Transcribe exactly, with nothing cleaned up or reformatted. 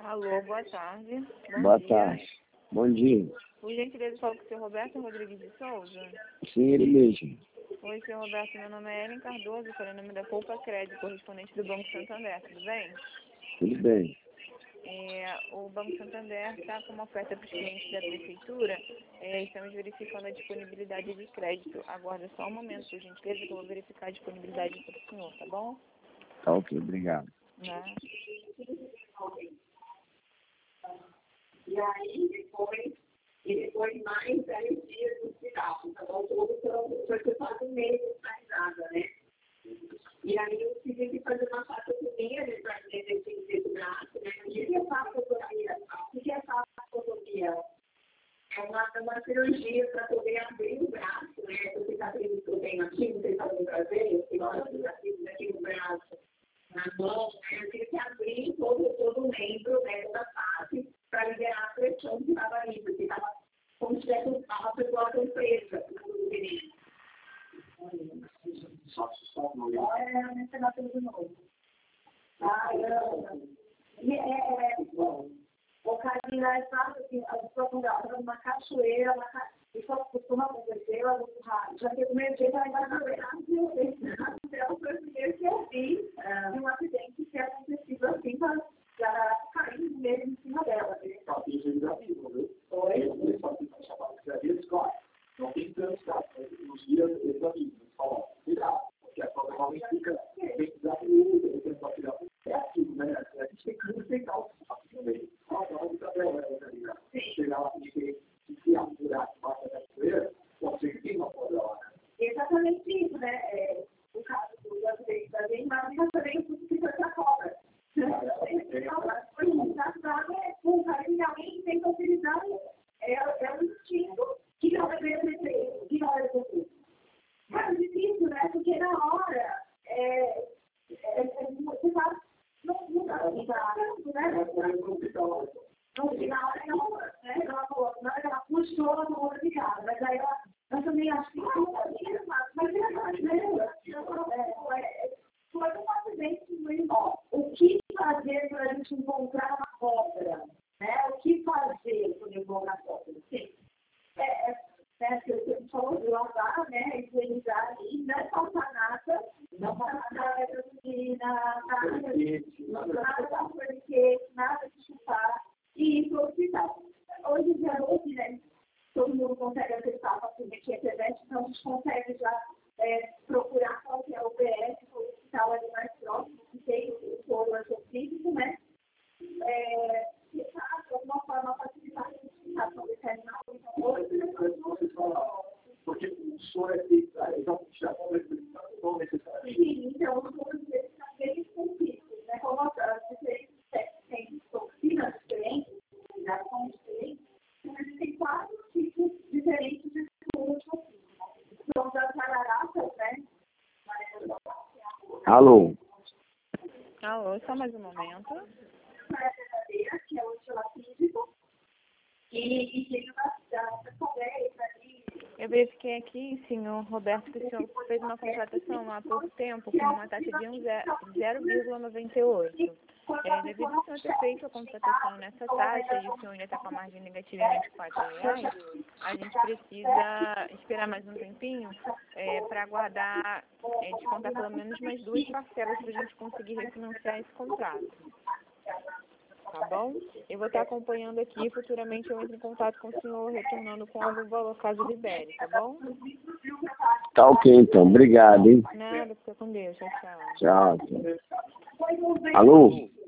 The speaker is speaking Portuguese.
Alô, boa tarde. Bom Boa dia. tarde. Bom dia. Por gentileza, falo com o senhor Roberto Rodrigues de Souza. Sim, ele mesmo. Oi, senhor Roberto, meu nome é Ellen Cardoso, sou em nome da Poupa Crédito, correspondente do Banco Santander, tudo bem? Tudo bem. É, o Banco Santander está com uma oferta para os clientes da Prefeitura. É, estamos verificando a disponibilidade de crédito. Aguarda só um momento, por gentileza, que eu vou verificar a disponibilidade para o senhor, tá bom? Tá ok, obrigado. Né? E aí, depois, e depois mais dez dias no hospital. Então, todo foi foi quase um mês mais nada, né? E aí, eu tive que fazer uma facotomia, né, para fazer esse braço, né? O que é facotomia? O que é facotomia? É uma, uma cirurgia para poder abrir o braço, né? Você está vendo que eu tenho aqui, você está vendo para ver? Eu tenho aqui, aqui no braço, na mão, né? Eu tive que abrir todo, todo o membro, né, toda a face, para liberar a pressão que estava ali, porque estava como se tivesse uma pessoa presa no menino. Só é, você vai ter de novo. Ah, não. E é, é, bom, o carinho é fácil, assim, a pessoa quando ela está numa cachoeira, uma ca... isso costuma acontecer, ela não sabe. Já que o primeiro dia ela vai saber, ah, meu Deus, então foi o primeiro que eu vi de um acidente que acontecido assim, para ela cair mesmo em cima dela. Só que isso já viu, viu? Oi? Só que vai chamar de gravidez, escola. Não tem tanto, tá? Nos dias, eles amigos, falam, cuidado, porque a prova realmente fica bem desafiada, tem que tirar é aquilo, né? A gente tem que respeitar o fato também. Não, não, tá bem, né? Chegar lá e ter que se apurar debaixo da cachoeira, pode ser que tem uma coisa lá, né? Exatamente isso, né? É, o caso do acidente da gente, mas já também o que foi pra cobra. Foi engraçado, é, o cara realmente tem facilidade, é, é um instinto que não deveria ser feito, que não é feito. Mas é difícil, né? Porque na hora, é, é, é, você faz, não muda a vida, né? Não, na hora não, né? Ela falou, na hora que ela puxou, ela falou outra picada, mas aí ela, eu também acho que não, mas é verdade, né? Foi um acidente muito bom. O que fazer para a gente encontrar uma cobra? Né? O que fazer para encontrar a cobra? Sim. É, é, né, que você falou de lavar, né, higienizar ali, não é faltar nada, não faltar nada de gasolina, nada de nada de nada de chupar, e ir para o hospital. Hoje em dia, hoje, né, todo mundo consegue acessar facilmente a internet, então a gente consegue já é, procurar qual que é o B S, o hospital ali mais próximo, que tem o soro ortopídico, né, é, e tá, de alguma forma facilitar a identificação desse animal. Porque o soro é feito, já não necessariamente. Sim, então os soros deles são bem específicos, né? Como as diferentes têm toxinas diferentes, ligações diferentes, mas tem quatro tipos diferentes de soro. São das jararatas, né? Alô? Alô, só mais um momento. A verdadeira, que é o antilapídico, e, e tem uma das colérias ali. Eu verifiquei aqui, senhor Roberto, que o senhor fez uma contratação há pouco tempo com uma taxa de zero vírgula noventa e oito. É, devido ao senhor ter feito a contratação nessa taxa e o senhor ainda está com a margem negativa em vinte e quatro reais, a gente precisa esperar mais um tempinho é, para aguardar, é, descontar pelo menos mais duas parcelas para a gente conseguir refinanciar esse contrato. Tá bom? Eu vou estar acompanhando aqui e futuramente eu entro em contato com o senhor, retornando com algum valor caso libere, tá bom? Tá ok, então. Obrigado, hein? Nada, fica com Deus. Tchau, tchau. Tchau. Tchau. Alô?